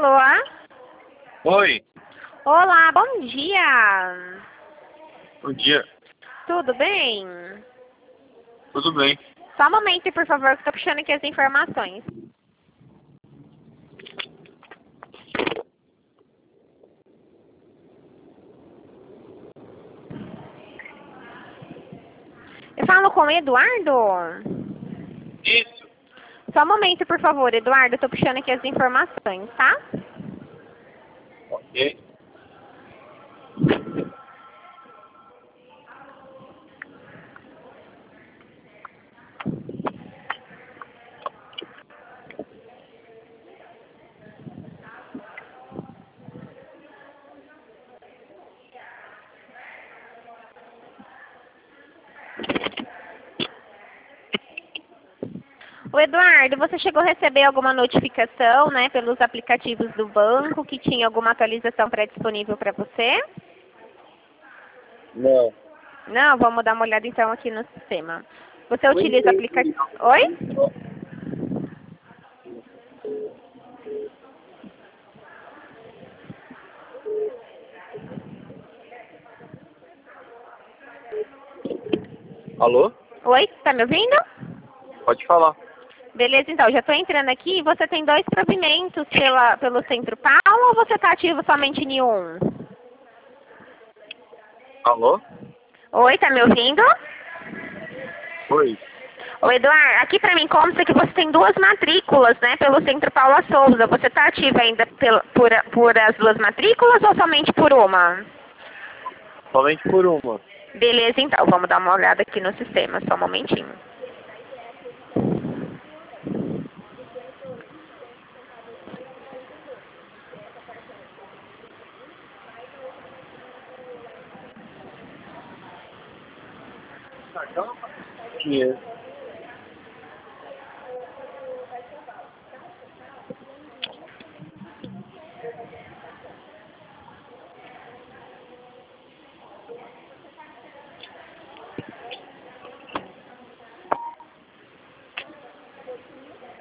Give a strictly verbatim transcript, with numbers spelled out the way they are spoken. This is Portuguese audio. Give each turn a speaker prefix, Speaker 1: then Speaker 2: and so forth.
Speaker 1: Alô?
Speaker 2: Oi,
Speaker 1: Olá, bom dia.
Speaker 2: bom dia.
Speaker 1: Tudo bem?
Speaker 2: Tudo bem?
Speaker 1: Só um momento, por favor, que eu tô puxando aqui as informações. Eu falo com o Eduardo?
Speaker 2: Isso.
Speaker 1: Só um momento, por favor, Eduardo. Eu tô puxando aqui as informações, tá?
Speaker 2: Ok.
Speaker 1: O Eduardo, você chegou a receber alguma notificação, né, pelos aplicativos do banco que tinha alguma atualização pré-disponível para você?
Speaker 2: Não.
Speaker 1: Não, vamos dar uma olhada então aqui no sistema. Você
Speaker 2: Eu
Speaker 1: utiliza
Speaker 2: entrei
Speaker 1: aplicativo... Oi?
Speaker 2: Alô?
Speaker 1: Oi, tá me ouvindo?
Speaker 2: Pode falar.
Speaker 1: Beleza, então, já estou entrando aqui. Você tem dois provimentos pela, pelo Centro Paulo ou você está ativo somente em um?
Speaker 2: Alô?
Speaker 1: Oi, tá me ouvindo?
Speaker 2: Oi.
Speaker 1: Ô, Eduardo, aqui para mim consta que você tem duas matrículas, né, pelo Centro Paula Souza. Você está ativo ainda pela, por, por as duas matrículas ou somente por uma?
Speaker 2: Somente por uma.
Speaker 1: Beleza, então, vamos dar uma olhada aqui no sistema, só um momentinho.
Speaker 2: Dinheiro.